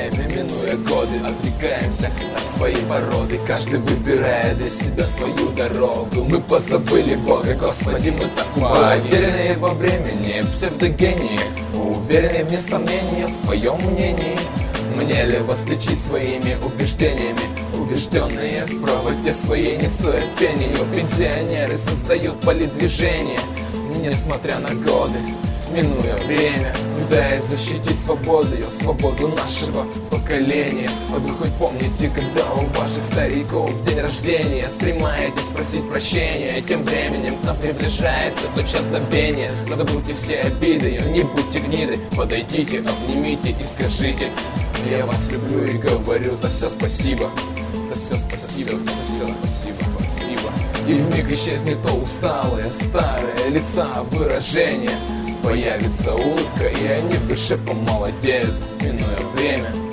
время, минуя годы, отвлекаемся от своей породы. Каждый выбирает для себя свою дорогу. Мы позабыли Бога, Господи, мы так убоги. Потерянные во времени, псевдогении, уверенные вне сомнения в своем мнении. Мне ли вас лечить своими убеждениями? Убежденные в правоте своей не стоят пени. Пенсионеры создают полидвижение, несмотря на годы, минуя время, пытаясь защитить свободу, ее свободу нашего поколения. Вот вы хоть помните, когда у ваших стариков день рождения, стремаетесь просить прощения, и тем временем к нам приближается тот час забвения. Забудьте все обиды, не будьте гнидой, подойдите, обнимите и скажите: я вас люблю и говорю за все спасибо. За все спасибо, за все спасибо, спасибо. И вмиг исчезнет то усталое, старое лица выражение. Появится улыбка, и они в душе помолодеют, минуя время.